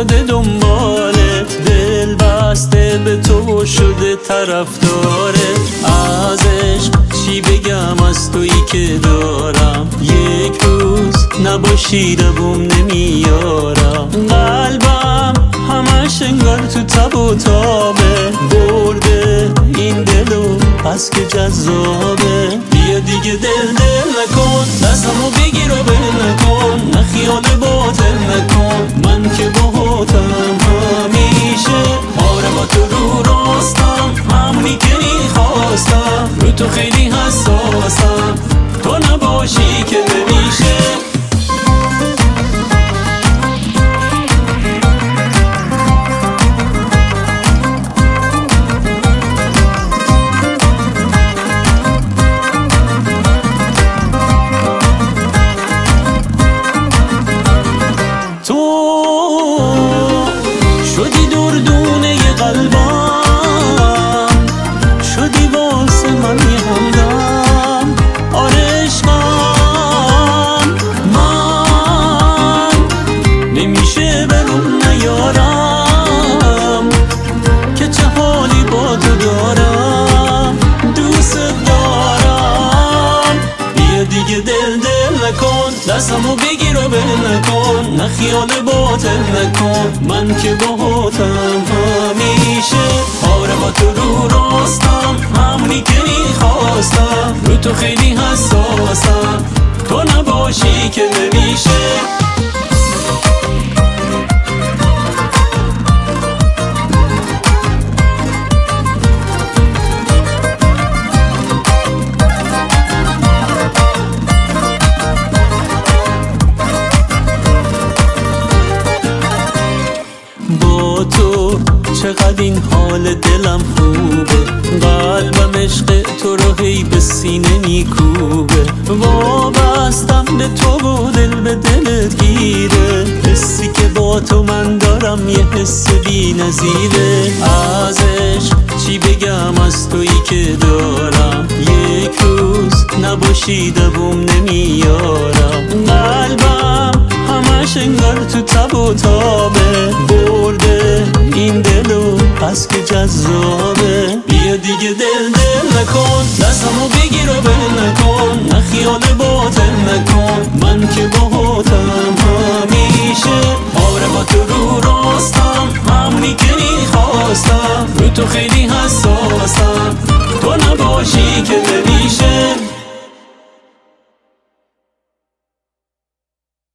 افتاده دنبالت، دل بسته به تو و شده طرفدارت. از عشق چی بگم از تویی که دارم، یک روز نباشی لبم نمیارم. قلبم همش انگار تو تب و تابه، برده این دلو پس که جذابه. بیا دیگه دل نکن، دستمو بگیر و بل نکن، نه خیال باطل نکن، من که باهاتم همیشه. آره با تو رو راستم، همونی که میخواستم، رو تو خیلی حساسم، تو نباشی که نمیشه. شدی دردونه قلبم، شدی واسه من یه همدم. آره عشقم، من نمیشه برون نیارم که چه حالی با تو دارم، دوست دارم. بیا دیگه دل نکن، دستمو بگیر و بل نکن، نه خیال باطل نکن، من که باهاتم همیشه. آره با تو رو راستم، همونی که میخواستم، رو تو خیلی حساسم، تو نباشی که نمیشه. با تو چقدر این حال دلم خوبه، قلبم عشق تو رو هی به سینه میکوبه. وابستم به تو و دل به دلت گیره، حسی که با تو من دارم یه حس بی نظیره. از عشق چی بگم از تویی که دارم، یک روز نباشی لبم نمیارم. قلبم همش انگار تو تب و تابه، برده این دلو پس که جذابه. بیا دیگه دل نکن، دستمو بگیر و بل نکن، نه خیال باطل نکن، من که باهاتم همیشه. آره با تو رو راستم، همونی که میخواستم، رو تو خیلی